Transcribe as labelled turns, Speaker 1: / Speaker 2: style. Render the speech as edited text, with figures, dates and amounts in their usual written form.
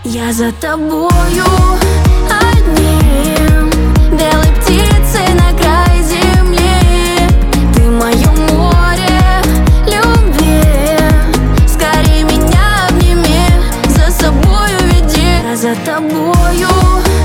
Speaker 1: Я за тобою одним, белой птицей на край земли. Ты мое море любви, скорей меня обними, за собою веди. Я за тобою